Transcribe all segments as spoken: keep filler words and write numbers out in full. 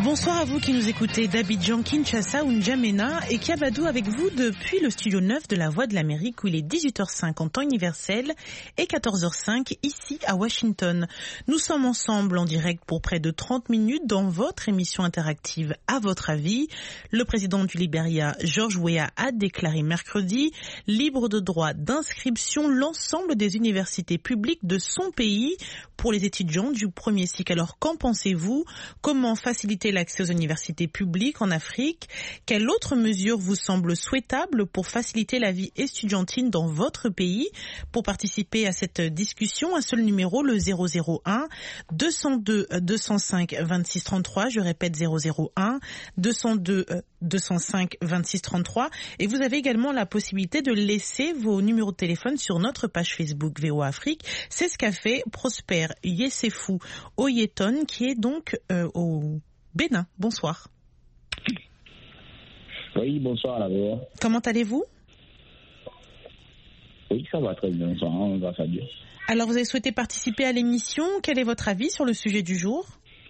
Bonsoir à vous qui nous écoutez d'Abidjan, Kinshasa ou N'Djamena et Kiabadou avec vous depuis le studio neuf de la Voix de l'Amérique où il est dix-huit heures cinq en temps universel et quatorze heures cinq ici à Washington. Nous sommes ensemble en direct pour près de trente minutes dans votre émission interactive À votre avis. Le président du Libéria, George Weah, a déclaré mercredi libre de droit d'inscription l'ensemble des universités publiques de son pays pour les étudiants du premier cycle. Alors qu'en pensez-vous? Comment faciliter l'accès aux universités publiques en Afrique? Quelle autre mesure vous semble souhaitable pour faciliter la vie estudiantine dans votre pays? Pour participer à cette discussion, un seul numéro, le zéro zéro un deux cent deux deux cent cinq vingt-six trente-trois. Je répète zéro zéro un deux cent deux deux cent cinq vingt-six trente-trois. Et vous avez également la possibilité de laisser vos numéros de téléphone sur notre page Facebook V O A Afrique. C'est ce qu'a fait Prosper Yesefou Oyeton, qui est donc euh, au Bénin. Bonsoir. Oui, bonsoir à la V O A. Comment allez-vous? Oui, ça va très bien, on va ça bien. Alors, vous avez souhaité participer à l'émission. Quel est votre avis sur le sujet du jour?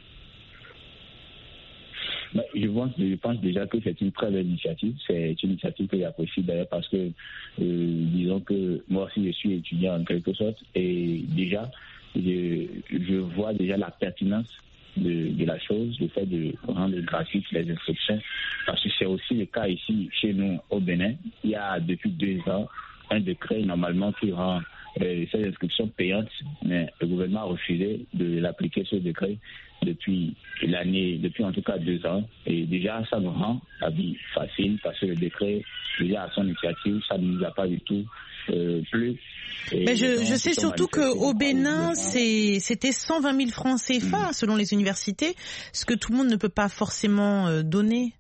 Ben, je, pense, je pense déjà que c'est une très belle initiative. C'est une initiative que j'apprécie d'ailleurs parce que, euh, disons que moi aussi je suis étudiant en quelque sorte et déjà, je, je vois déjà la pertinence de, de la chose, le fait de rendre gratuites les inscriptions, parce que c'est aussi le cas ici chez nous au Bénin. Il y a depuis deux ans un décret normalement qui rend euh, ces inscriptions payantes, mais le gouvernement a refusé de l'appliquer, ce décret, depuis l'année, depuis en tout cas deux ans. Et déjà, ça nous rend la vie facile parce que le décret, déjà à son initiative, ça ne nous a pas du tout euh, plu. Et Mais je, donc, je sais surtout qu'au Bénin, c'est, c'était cent vingt mille francs C F A mmh. selon les universités, ce que tout le monde ne peut pas forcément euh, donner.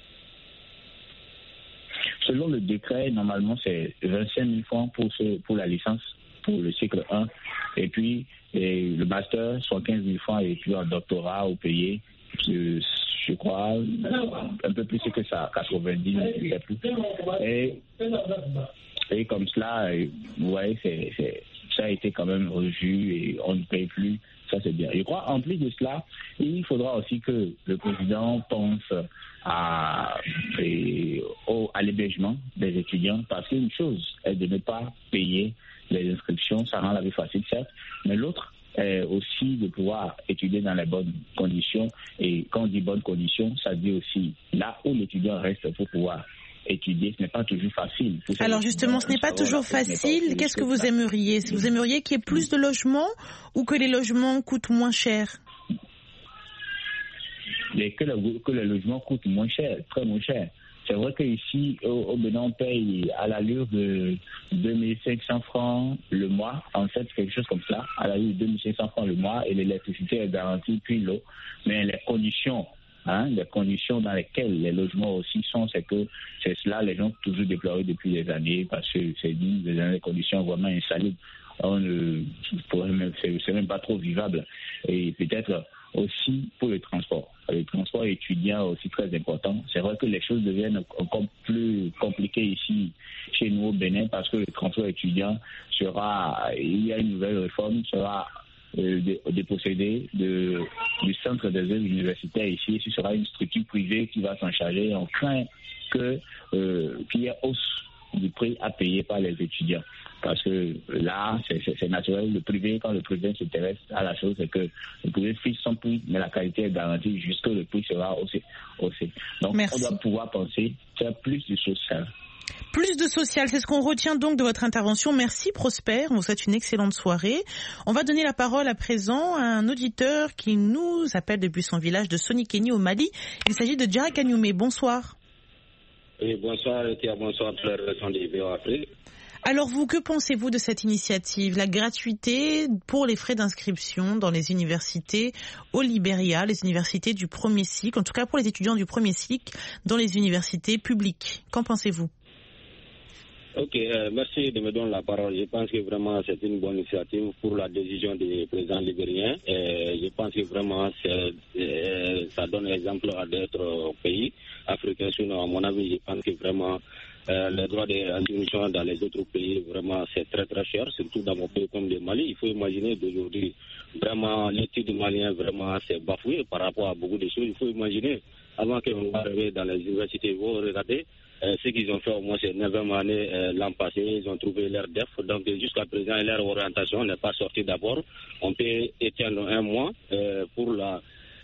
Selon le décret, normalement, c'est vingt-cinq mille francs pour, ce, pour la licence, pour le cycle un. Et puis, et le master, soit quinze mille francs. Et puis, un doctorat au pays, je, je crois, un peu plus que ça, quatre-vingt-dix mille, plus. Et, et comme cela, vous voyez, c'est, c'est, ça a été quand même revu et on ne paye plus. Ça, c'est bien. Je crois, en plus de cela, il faudra aussi que le président pense à, et, au, à l'hébergement des étudiants, parce qu'une chose est de ne pas payer les inscriptions, ça rend la vie facile, certes, mais l'autre est aussi de pouvoir étudier dans les bonnes conditions. Et quand on dit bonnes conditions, ça dit aussi là où l'étudiant reste pour pouvoir étudier, ce n'est pas toujours facile. Alors justement, ce n'est pas toujours facile. Qu'est-ce que vous aimeriez? Vous aimeriez qu'il y ait plus de logements ou que les logements coûtent moins cher? Mais que, le, que les logements coûtent moins cher, très moins cher. C'est vrai qu'ici, au, au Bénin, on paye à l'allure de deux mille cinq cents francs le mois. En fait, quelque chose comme ça, à l'allure de deux mille cinq cents francs le mois, et l'électricité est garantie, puis l'eau. Mais les conditions, Hein, les conditions dans lesquelles les logements aussi sont, c'est que c'est cela, les gens ont toujours déploré depuis des années, parce que c'est dit, des conditions vraiment insalubres. On ne, c'est, c'est même pas trop vivable. Et peut-être aussi pour le transport. Le transport étudiant est aussi très important. C'est vrai que les choses deviennent encore plus compliquées ici, chez nous au Bénin, parce que le transport étudiant sera, il y a une nouvelle réforme, sera dépossédé de, du centre des œuvres universitaires ici. Ce sera une structure privée qui va s'en charger. On craint que, euh, qu'il y ait hausse du prix à payer par les étudiants. Parce que là, c'est, c'est, c'est naturel. Le privé, quand le privé s'intéresse à la chose, c'est que le privé fixe son prix, mais la qualité est garantie jusqu'à le prix sera haussé. haussé. Donc, Merci. On doit pouvoir penser faire plus de social. Plus de social, c'est ce qu'on retient donc de votre intervention. Merci Prosper, on vous souhaite une excellente soirée. On va donner la parole à présent à un auditeur qui nous appelle depuis son village de Sonikeni au Mali. Il s'agit de Djara Kanyume. Bonsoir. Oui, bonsoir, Tia, bonsoir à toute la rédaction des V O A Afrique. Alors vous, que pensez-vous de cette initiative, la gratuité pour les frais d'inscription dans les universités au Libéria, les universités du premier cycle, en tout cas pour les étudiants du premier cycle dans les universités publiques? Qu'en pensez-vous? Ok, euh, merci de me donner la parole. Je pense que vraiment c'est une bonne initiative pour la décision du président libérien. Et je pense que vraiment c'est, euh, ça donne exemple à d'autres pays africains. Sinon, à mon avis, je pense que vraiment euh, les droits des institutions dans les autres pays, vraiment, c'est très très cher, surtout dans mon pays comme le Mali. Il faut imaginer d'aujourd'hui, vraiment, l'étude malien, vraiment, c'est bafoué par rapport à beaucoup de choses. Il faut imaginer, avant qu'on arrive dans les universités, vous regardez, euh, ce qu'ils ont fait au moins ces neuvième année euh, l'an passé, ils ont trouvé leur def. Donc, jusqu'à présent, leur orientation n'est pas sortie d'abord. On peut éteindre un mois euh, pour la.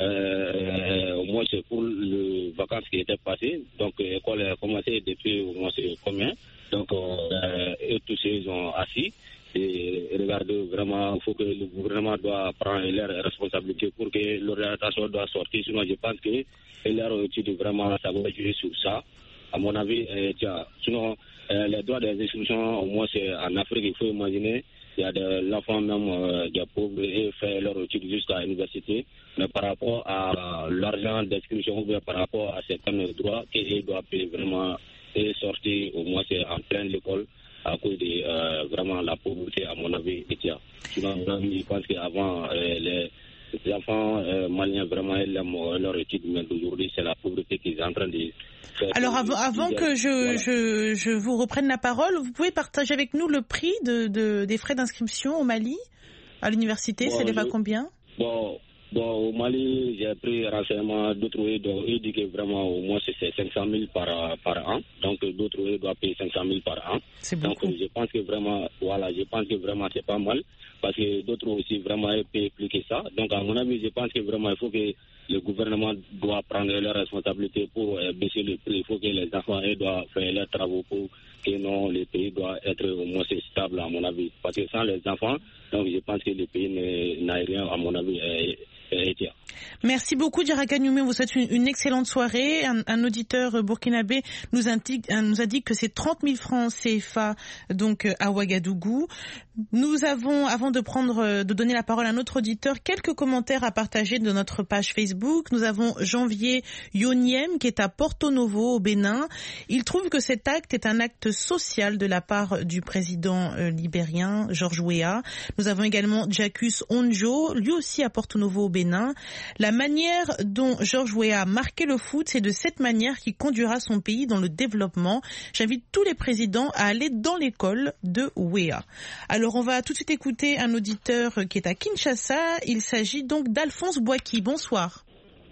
Euh, au moins c'est pour les vacances qui étaient passées, donc l'école a commencé depuis au moins c'est combien, donc euh, et tous ils ont assis et regardez vraiment, il faut que le gouvernement doit prendre leurs responsabilités pour que l'orientation doit sortir, sinon je pense que leur étude vraiment ça va jouer sur ça, à mon avis. euh, tiens, sinon euh, les droits des institutions au moins c'est en Afrique, il faut imaginer. Il y a de l'enfant même euh, des pauvres et fait leur étude jusqu'à l'université. Mais par rapport à l'argent d'inscription ou bien par rapport à certains droits qu'ils doivent payer vraiment et sortir au moins c'est en pleine l'école à cause de euh, vraiment la pauvreté à mon avis. Sinon, je pense qu'avant euh, les, les enfants euh, maliens vraiment ils aiment leur étude, mais aujourd'hui c'est la pauvreté qui est en train de faire. Alors avant, avant que je, voilà. je, je vous reprenne la parole, vous pouvez partager avec nous le prix de, de, des frais d'inscription au Mali, à l'université, bon, ça élève à combien? Bon, bon, au Mali, j'ai pris renseignement d'autres, ils disent que vraiment au moins c'est cinq cent mille par, par an, donc d'autres doivent payer cinq cent mille par an. C'est beaucoup. Donc je pense que vraiment, voilà, je pense que vraiment c'est pas mal, parce que d'autres aussi vraiment payent plus que ça. Donc à mon avis, je pense que vraiment il faut que le gouvernement doit prendre leurs responsabilités pour euh, baisser le prix. Il faut que les enfants doivent faire leurs travaux pour que non, le pays doit être au moins stable à mon avis. Parce que sans les enfants, donc je pense que le pays n'a rien à mon avis. Euh, Merci beaucoup, Diarra Nioumé. Vous souhaite une, une excellente soirée. Un, un auditeur burkinabé nous indique, nous indique que c'est trente mille francs C F A donc à Ouagadougou. Nous avons, avant de prendre, de donner la parole à un autre auditeur, quelques commentaires à partager de notre page Facebook. Nous avons Janvier Yoniem qui est à Porto Novo au Bénin. Il trouve que cet acte est un acte social de la part du président euh, libérien George Weah. Nous avons également Jacques Onjo, lui aussi à Porto Novo au Bénin. La manière dont George Weah a marqué le foot, c'est de cette manière qui conduira son pays dans le développement. J'invite tous les présidents à aller dans l'école de Weah. Alors on va tout de suite écouter un auditeur qui est à Kinshasa. Il s'agit donc d'Alphonse Boaki. Bonsoir.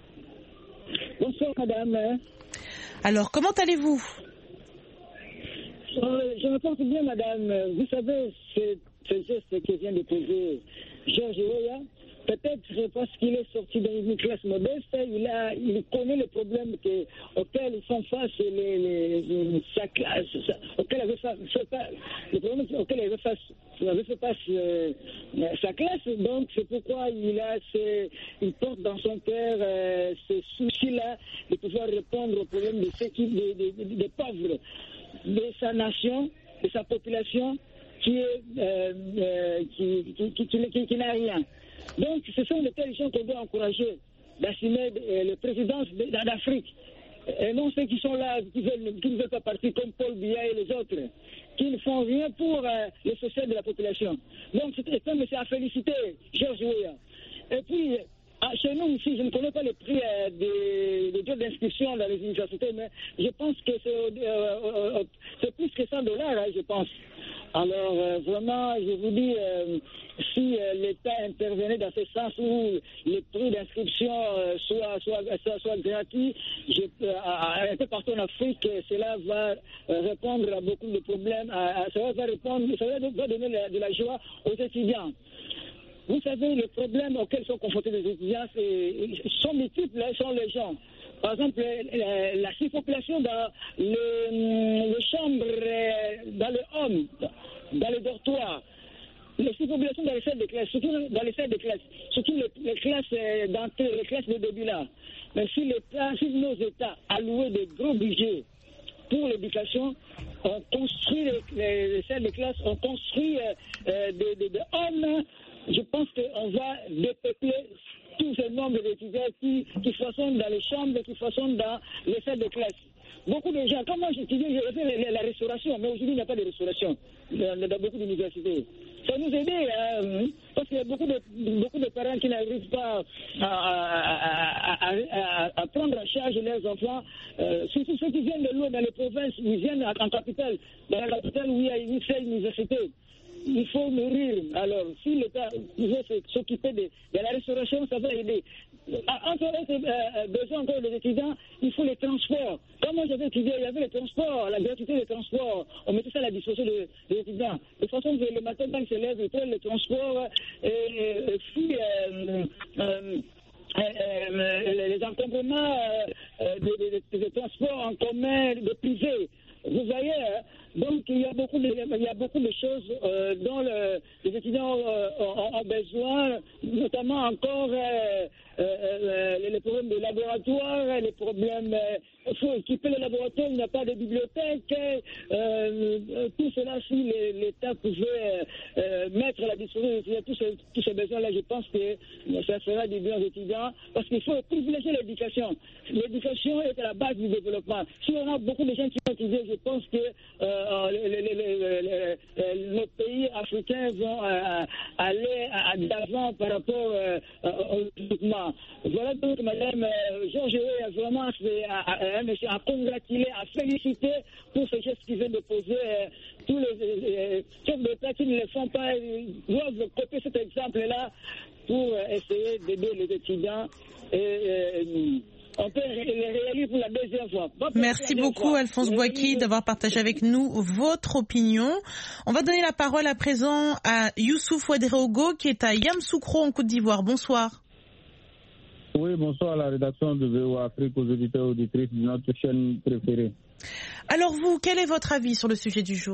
Bonsoir madame. Alors comment allez-vous? euh, Je me porte bien madame. Vous savez, ce, ce geste que vient de poser George Weah, peut-être parce qu'il est sorti d'une classe modeste, il, a, il connaît le problème que, auquel ils font face, les, les, les, sa classe, sa, auquel avait fait, le problème auquel il avait face, il avait fait face euh, sa classe. Donc c'est pourquoi il, a ce, il porte dans son cœur euh, ce souci-là de pouvoir répondre au problème de ceux qui, des, des, des pauvres de sa nation, de sa population qui, est, euh, euh, qui, qui, qui, qui, qui, qui n'a rien. Donc, ce sont les telles gens qu'on doit encourager d'assumer euh, la présidence d'Afrique. Et non ceux qui sont là, qui, veulent, qui ne veulent pas partir comme Paul Biya et les autres, qui ne font rien pour euh, le social de la population. Donc, c'est à féliciter, George Weah. Et puis, chez nous ici, je ne connais pas le prix euh, des, des jobs d'inscription dans les universités, mais je pense que c'est euh, euh, plus que cent dollars, hein, je pense. Alors, euh, vraiment, je vous dis, euh, si euh, l'État intervenait dans ce sens où les prix d'inscription euh, soient, soient, soient, soient gratuits, je, euh, un peu partout en Afrique, cela va euh, répondre à beaucoup de problèmes, à, à, ça va répondre, ça va donner de la, de la joie aux étudiants. Vous savez, les problèmes auxquels sont confrontés les étudiants sont multiples, sont les gens. Par exemple, la, la surpopulation dans le, les chambres, dans les hommes, dans les dortoirs, la surpopulation dans les salles de classe, surtout dans les salles de classe, surtout les, les classes d'entrée, les classes de début là. Mais si, l'État, si nos États allouaient des gros budgets pour l'éducation, on construit les, les, les salles de classe, on construit euh, des, des, des hommes. Je pense qu'on va dépeupler tout ce nombre d'étudiants qui, qui façonnent dans les chambres, qui façonnent dans les salles de classe. Beaucoup de gens, quand moi j'étudiais, j'ai fait la, la restauration, mais aujourd'hui il n'y a pas de restauration dans, dans beaucoup d'universités. ça nous aider, hein, parce qu'il y a beaucoup de, beaucoup de parents qui n'arrivent pas à, à, à, à, à prendre en charge leurs enfants, euh, surtout ceux qui viennent de loin dans les provinces, ils viennent en capitale, dans la capitale où il y a une seule université. Il faut nourrir. Alors, si l'État pouvait s'occuper de, de la restauration, ça va aider. Entre autres euh, besoins encore des étudiants, il faut les transports. Quand moi j'avais étudié, il y avait les transports, la gratuité des transports. On mettait ça à la disposition des, des étudiants. De façon que le matin, quand ils se lèvent, ils prennent le transport et, et puis euh, euh, euh, euh, les encombrements euh, des, des, des transports en commun, de privés. Vous voyez, hein? Donc il y a beaucoup de, il y a beaucoup de choses euh, dont le, les étudiants euh, ont, ont besoin, notamment encore euh, euh, les, les problèmes de laboratoire, les problèmes. Il euh, faut équiper les laboratoires, il n'y a pas de bibliothèque. Euh, tout cela, si l'État pouvait euh, mettre à la disposition tous ces, tous ces besoins-là, je pense que ça sera du bien aux étudiants, parce qu'il faut privilégier l'éducation. L'éducation est à la base du développement. Si on a beaucoup de gens qui ont étudié, je pense que euh, les, les, les, les, les, nos pays africains vont euh, aller d'avant par rapport euh, au développement. Voilà donc, Madame euh, Georges Weah, vraiment, c'est à, à, à, à congratuler, à féliciter pour ce geste qu'ils viennent de poser. Euh, tous les chefs d'État qui ne le font pas doivent copier cet exemple-là pour euh, essayer d'aider les étudiants. Et, euh, on peut les réélire pour la deuxième fois. Merci beaucoup, fois. Alphonse Boaki, d'avoir partagé avec nous votre opinion. On va donner la parole à présent à Youssouf Ouedraogo, qui est à Yamoussoukro, en Côte d'Ivoire. Bonsoir. Oui, bonsoir à la rédaction de V O A Afrique, aux auditeurs et auditrices de notre chaîne préférée. Alors vous, quel est votre avis sur le sujet du jour ?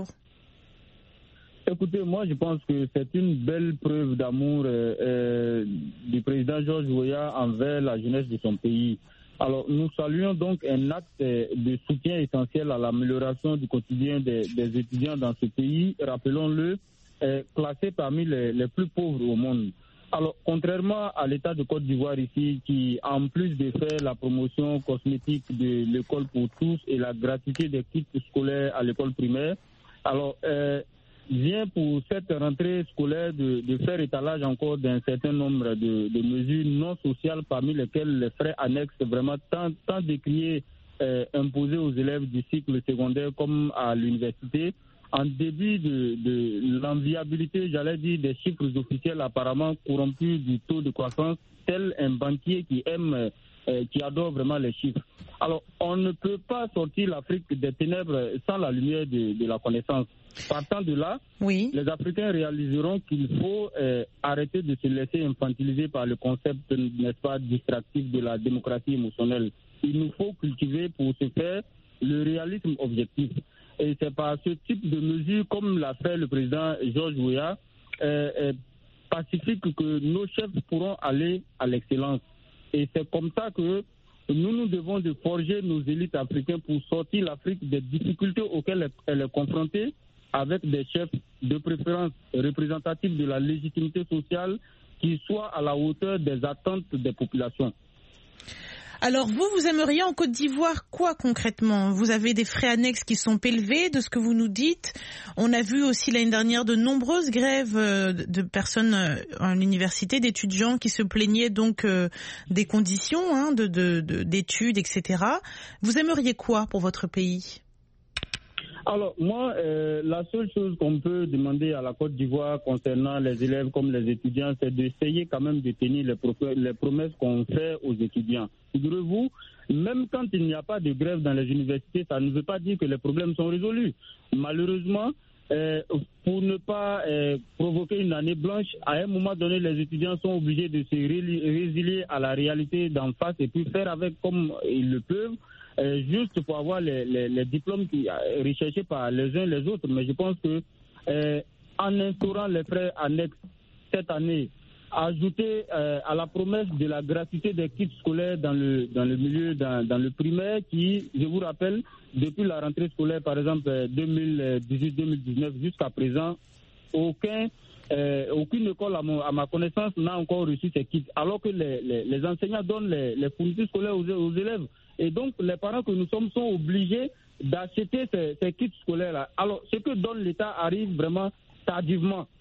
Écoutez, moi je pense que c'est une belle preuve d'amour euh, euh, du président Georges Weah envers la jeunesse de son pays. Alors nous saluons donc un acte de soutien essentiel à l'amélioration du quotidien des, des étudiants dans ce pays, rappelons-le, euh, classé parmi les, les plus pauvres au monde. Alors, contrairement à l'État de Côte d'Ivoire ici, qui, en plus de faire la promotion cosmétique de l'école pour tous et la gratuité des kits scolaires à l'école primaire, alors, euh, vient pour cette rentrée scolaire de, de faire étalage encore d'un certain nombre de, de mesures non sociales, parmi lesquelles les frais annexes vraiment tant, tant décriés, euh, imposés aux élèves du cycle secondaire comme à l'université, en début de, de l'enviabilité, j'allais dire, des chiffres officiels apparemment corrompus du taux de croissance, tel un banquier qui aime, euh, qui adore vraiment les chiffres. Alors, on ne peut pas sortir l'Afrique des ténèbres sans la lumière de, de la connaissance. Partant de là, oui. Les Africains réaliseront qu'il faut euh, arrêter de se laisser infantiliser par le concept, n'est-ce pas, distractif de la démocratie émotionnelle. Il nous faut cultiver pour ce faire le réalisme objectif. Et c'est par ce type de mesures, comme l'a fait le président Georges Weah, euh, euh, pacifique, que nos chefs pourront aller à l'excellence. Et c'est comme ça que nous, nous devons de forger nos élites africaines pour sortir l'Afrique des difficultés auxquelles elle est confrontée, avec des chefs de préférence représentatifs de la légitimité sociale qui soient à la hauteur des attentes des populations. Alors vous, vous aimeriez en Côte d'Ivoire quoi concrètement ? Vous avez des frais annexes qui sont élevés de ce que vous nous dites. On a vu aussi l'année dernière de nombreuses grèves de personnes en université, d'étudiants qui se plaignaient donc des conditions hein, de, de, de, d'études, et cetera. Vous aimeriez quoi pour votre pays ? Alors, moi, euh, la seule chose qu'on peut demander à la Côte d'Ivoire concernant les élèves comme les étudiants, c'est d'essayer quand même de tenir les, pro- les promesses qu'on fait aux étudiants. Figurez-vous, même quand il n'y a pas de grève dans les universités, ça ne veut pas dire que les problèmes sont résolus. Malheureusement, euh, pour ne pas euh, provoquer une année blanche, à un moment donné, les étudiants sont obligés de se résilier à la réalité d'en face et puis faire avec comme ils le peuvent. Euh, juste pour avoir les, les, les diplômes qui, euh, recherchés par les uns et les autres. Mais je pense que euh, en instaurant les frais annexes cette année, ajouter euh, à la promesse de la gratuité des kits scolaires dans le, dans le milieu, dans, dans le primaire, qui, je vous rappelle, depuis la rentrée scolaire, par exemple deux mille dix-huit deux mille dix-neuf jusqu'à présent, aucun... Euh, aucune école, à, mon, à ma connaissance, n'a encore reçu ces kits, alors que les, les, les enseignants donnent les, les fournitures scolaires aux, aux élèves. Et donc, les parents que nous sommes sont obligés d'acheter ces, ces kits scolaires-là. Alors, ce que donne l'État arrive vraiment tardivement.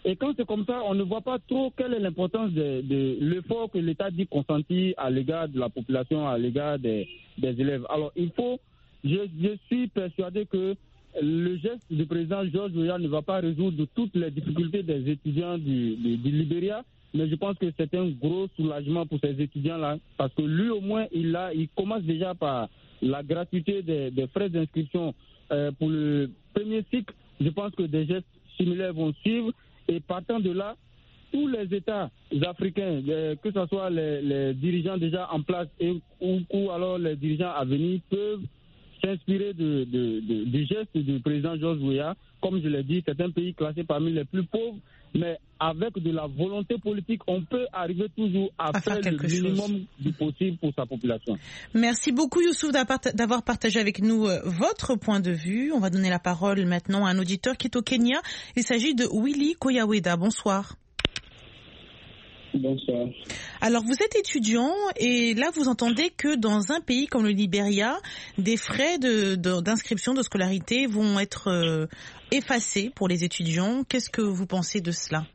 Et quand c'est comme ça, on ne voit pas trop quelle est l'importance de, de l'effort que l'État dit consentir à l'égard de la population, à l'égard des, des élèves. Alors, il faut, je, je suis persuadé que le geste du président George Weah ne va pas résoudre toutes les difficultés des étudiants du, du, du Libéria, mais je pense que c'est un gros soulagement pour ces étudiants-là, parce que lui, au moins, il, a, il commence déjà par la gratuité des, des frais d'inscription euh, pour le premier cycle. Je pense que des gestes similaires vont suivre. Et partant de là, tous les États africains, les, que ce soit les, les dirigeants déjà en place et, ou, ou alors les dirigeants à venir, peuvent s'inspirer de, de, de, du geste du président George Weah. Comme je l'ai dit, c'est un pays classé parmi les plus pauvres, mais avec de la volonté politique, on peut arriver toujours à, à faire, faire le minimum chose. du possible pour sa population. Merci beaucoup Youssouf d'avoir partagé avec nous votre point de vue. On va donner la parole maintenant à un auditeur qui est au Kenya. Il s'agit de Willy Koyaweda. Bonsoir. Bonsoir. Alors vous êtes étudiant et là vous entendez que dans un pays comme le Libéria, des frais de, de, d'inscription de scolarité vont être euh, effacés pour les étudiants. Qu'est-ce que vous pensez de cela?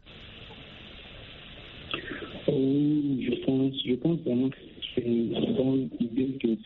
Oui, je pense, je pense vraiment que c'est une bonne idée que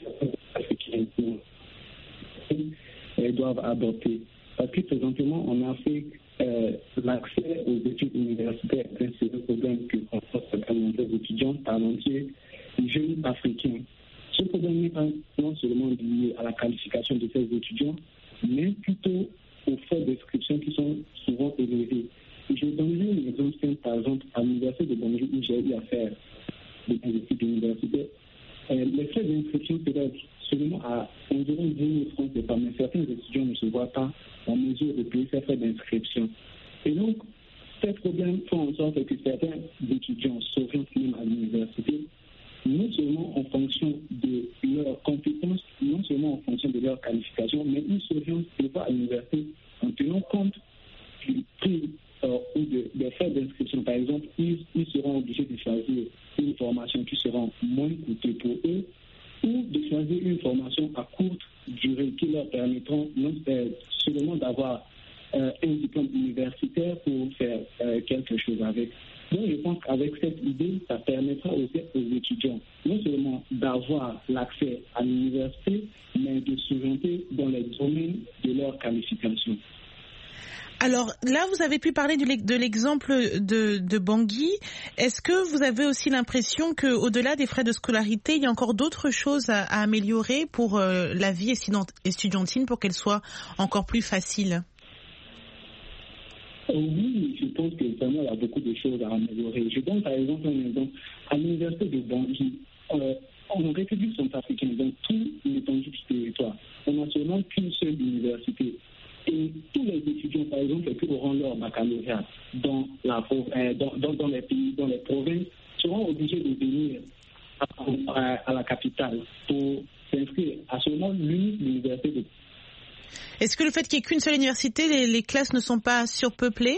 les doivent adopter. Parce que présentement en Afrique, euh, l'accès aux études universitaires est un sérieux problème que rencontrent certains nombre d'étudiants talentueux et jeunes africains. Ce problème n'est pas non seulement lié à la qualification de ces étudiants, mais plutôt aux frais d'inscription qui sont souvent élevés. Je donnerai un exemple simple, par exemple, à l'université de Bangui où j'ai eu à faire des études universitaires. Euh, les frais d'inscription peuvent être seulement à environ dix mille francs c'est pas, mais certains étudiants ne se voient pas en mesure de payer ces frais d'inscription. Et donc, ces problèmes font en sorte que certains étudiants s'orientent même à l'université, non seulement en fonction de leurs compétences, non seulement en fonction de leur qualification, mais ils s'orientent à l'université en tenant compte du prix euh, ou de, des frais d'inscription. Par exemple, ils, ils seront obligés de choisir une formation qui sera moins coûteuse pour eux, ou de choisir une formation à courte durée qui leur permettront non euh, seulement d'avoir euh, un diplôme universitaire pour faire euh, quelque chose avec. Donc je pense qu'avec cette idée, ça permettra aussi aux étudiants non seulement d'avoir l'accès à l'université, mais de s'orienter dans les domaines de leur qualification. Alors là, vous avez pu parler de l'exemple de, de Bangui. Est-ce que vous avez aussi l'impression qu'au-delà des frais de scolarité, il y a encore d'autres choses à, à améliorer pour euh, la vie estudiantine pour qu'elle soit encore plus facile? Oui, je pense que vraiment il y a beaucoup de choses à améliorer. Je donne par exemple un exemple. À l'université de Bangui, euh, en République centrafricaine, dans tout l'étendue du territoire, on n'a seulement qu'une seule université. Et tous les étudiants, par exemple, qui auront leur baccalauréat dans, la, euh, dans, dans, dans les pays, dans les provinces, seront obligés de venir à, à, à la capitale pour s'inscrire à seulement l'unique université de... Est-ce que le fait qu'il n'y ait qu'une seule université, les, les classes ne sont pas surpeuplées?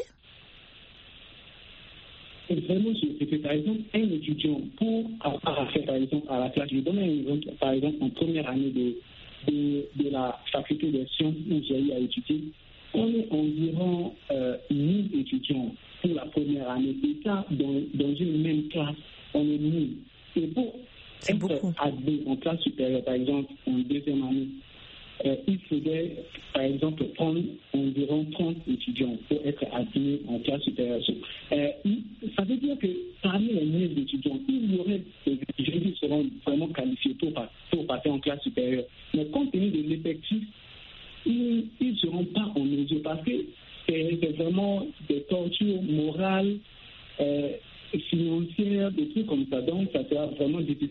C'est vraiment surpeuplé. Par exemple, un étudiant, pour avoir accès, par exemple, à la classe, je donne un exemple, par exemple, en première année de... De, de la faculté des sciences où j'ai eu à étudier, on est environ euh, mille étudiants pour la première année. Et ça, dans, dans une même classe, on est mille. Et pour C'est être admis en classe supérieure, par exemple, en deuxième année, euh, il faudrait, par exemple, prendre environ trente étudiants pour être admis en classe supérieure. Euh, ça veut dire que parmi les mille étudiants, il y aurait des étudiants qui seront vraiment qualifiés pour, pour passer en classe supérieure. Mais compte tenu de l'effectif, ils ne seront pas en mesure parce que c'est, c'est vraiment des tortures morales, euh, financières, des trucs comme ça. Donc, ça sera vraiment difficile.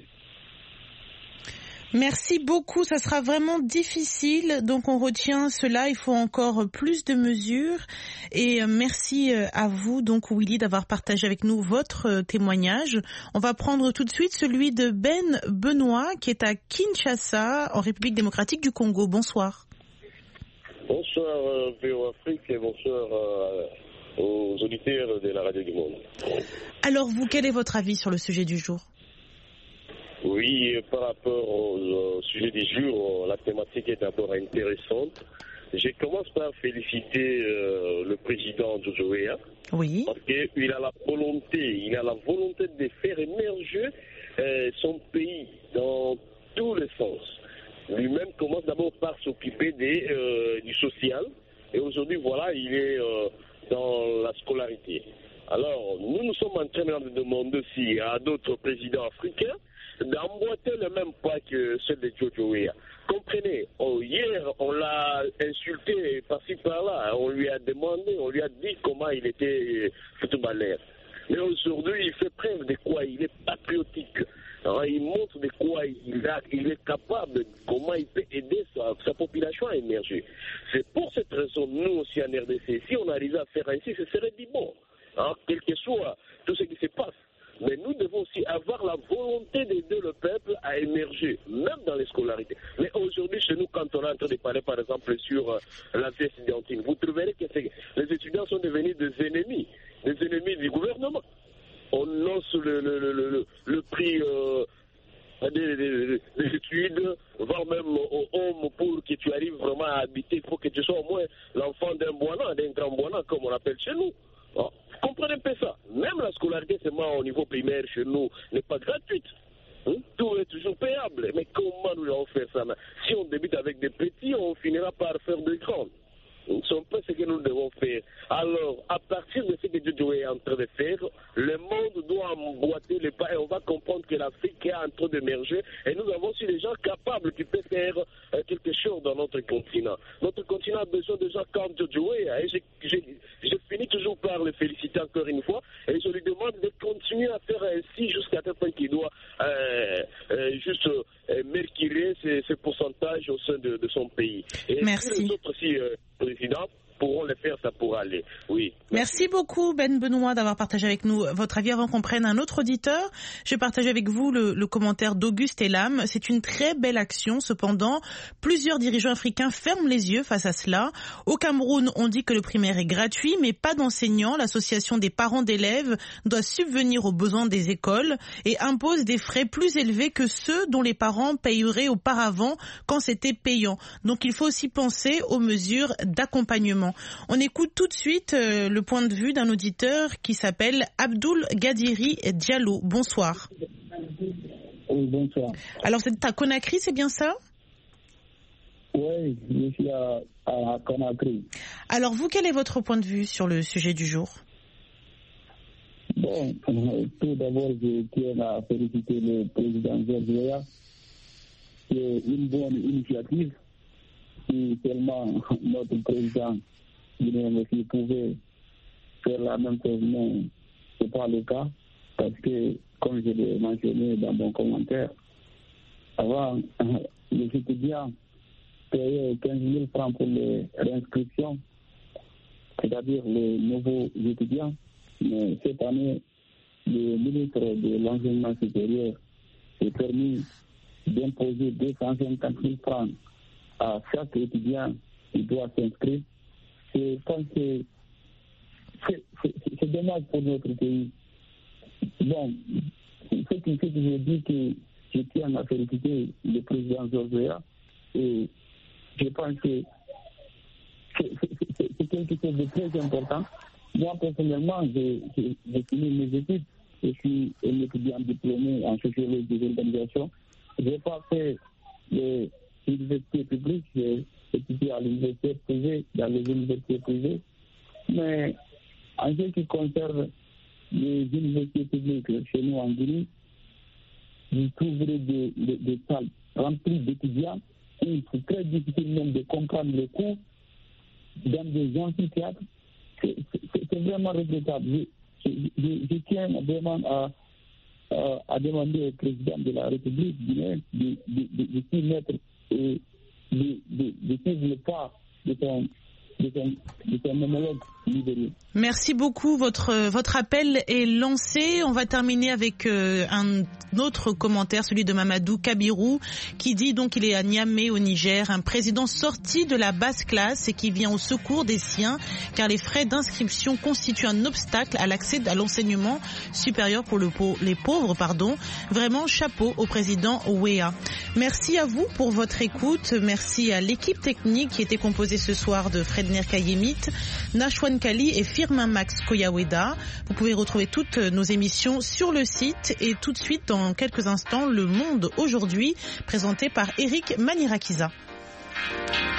Merci beaucoup, ça sera vraiment difficile, donc on retient cela, il faut encore plus de mesures et merci à vous donc Willy d'avoir partagé avec nous votre témoignage. On va prendre tout de suite celui de Ben Benoît qui est à Kinshasa en République démocratique du Congo. Bonsoir. Bonsoir V O Afrique et bonsoir euh, aux auditeurs de la Radio du Monde. Alors vous, quel est votre avis sur le sujet du jour ? Oui, par rapport au, au sujet du jour, la thématique est d'abord intéressante. Je commence par féliciter euh, le président président George Weah. Oui. Parce qu'il a la volonté, il a la volonté de faire émerger euh, son pays dans tous les sens. Lui-même commence d'abord par s'occuper des, euh, du social. Et aujourd'hui, voilà, il est euh, dans la scolarité. Alors, nous nous sommes en train de demander aussi à d'autres présidents africains d'emboîter le même pas que ceux de George Weah. Comprenez, oh, hier, on l'a insulté par-ci par-là, on lui a demandé, on lui a dit comment il était footballeur. Mais aujourd'hui, il fait preuve de quoi il est patriotique. Alors, il montre de quoi il, a, il est capable, comment il peut aider sa, sa population à émerger. C'est pour cette raison, nous aussi en R D C, si on arrivait à faire ainsi, ce serait du bon, hein, quel que soit tout ce qui se passe. Mais nous devons aussi avoir la volonté d'aider le peuple à émerger, même dans les scolarités. Mais aujourd'hui, chez nous, quand on est en train de parler, par exemple, sur euh, la vie étudiantine, vous trouverez que les étudiants sont devenus des ennemis, des ennemis du gouvernement. On lance le, le, le, le, le prix euh, des, des, des études, voire même aux hommes, pour que tu arrives vraiment à habiter, il faut que tu sois au moins l'enfant d'un boinan, d'un grand boinan, comme on appelle chez nous. Bon, vous comprenez un peu ça. Même la scolarité, seulement au niveau primaire chez nous, n'est pas gratuite. Hein? Tout est toujours payable. Mais comment nous allons faire ça? Si on débute avec des petits, on finira par faire des grands. C'est un peu ce que nous devons faire. Alors, à partir de ce que Dieu est en train de faire, le monde doit emboîter les pas et on va comprendre que l'Afrique est en train d'émerger et nous avons aussi des gens capables qui peuvent faire euh, quelque chose dans notre continent. Notre continent a besoin de gens comme Jojo et je, je, je finis toujours par le féliciter encore une fois et je lui demande de continuer à faire ainsi jusqu'à tel point qu'il doit euh, euh, juste euh, mercurer ses, ses pourcentages au sein de, de son pays. Et Merci. Les autres aussi, euh, présidents pourront le faire, ça pourra aller. Oui. Merci. Merci beaucoup Ben Benoît d'avoir partagé avec nous votre avis. Avant qu'on prenne un autre auditeur, je partage avec vous le, le commentaire d'Auguste Elam. C'est une très belle action. Cependant, plusieurs dirigeants africains ferment les yeux face à cela. Au Cameroun, on dit que le primaire est gratuit, mais pas d'enseignants. L'association des parents d'élèves doit subvenir aux besoins des écoles et impose des frais plus élevés que ceux dont les parents payeraient auparavant quand c'était payant. Donc il faut aussi penser aux mesures d'accompagnement. On écoute tout de suite euh, le point de vue d'un auditeur qui s'appelle Abdoul Gadiri Diallo. Bonsoir. Oui, bonsoir. Alors, c'est à Conakry, c'est bien ça? Oui, je suis à, à Conakry. Alors, vous, quel est votre point de vue sur le sujet du jour? Bon, euh, tout d'abord, je tiens à féliciter le président George Weah. C'est une bonne initiative. Si seulement notre président guinéen aussi pouvait faire la même chose, mais ce n'est pas le cas, parce que, comme je l'ai mentionné dans mon commentaire, avant, les étudiants payaient quinze mille francs pour les réinscriptions, c'est-à-dire les nouveaux étudiants, mais cette année, le ministre de l'Enseignement supérieur s'est permis d'imposer deux cent cinquante mille francs à chaque étudiant qui doit s'inscrire. Je pense que c'est, c'est, c'est dommage pour notre pays. Bon, ce qui fait que je dis que je tiens à féliciter le président George Weah et je pense que c'est, c'est, c'est, c'est quelque chose de très important. Moi, personnellement, j'ai, j'ai, j'ai fini mes études. Je suis un étudiant diplômé en sociologie des organisations. Je n'ai pas fait les universités publiques, j'ai étudié à l'université privée, dans les universités privées. Mais en ce qui concerne les universités publiques chez nous en Guinée, vous trouverez des, des, des salles remplies d'étudiants et c'est très difficile même de comprendre les cours dans des amphithéâtres. C'est, c'est, c'est vraiment regrettable. Je, je, je tiens vraiment à, à, à demander au président de la République guinéenne de, de, de, de s'y mettre et de, de, de suivre le pas de son, de son, de son homologue libéré. Merci beaucoup. Votre, votre appel est lancé. On va terminer avec euh, un autre commentaire, celui de Mamadou Kabirou, qui dit donc qu'il est à Niamey au Niger, un président sorti de la basse classe et qui vient au secours des siens, car les frais d'inscription constituent un obstacle à l'accès à l'enseignement supérieur pour le, pour les pauvres. Pardon. Vraiment, chapeau au président Weah. Merci à vous pour votre écoute. Merci à l'équipe technique qui était composée ce soir de Fred Wagner Kayemit, Nashwan Kali et Firmin Max Koyaweda. Vous pouvez retrouver toutes nos émissions sur le site et tout de suite, dans quelques instants, Le Monde aujourd'hui, présenté par Eric Manirakiza.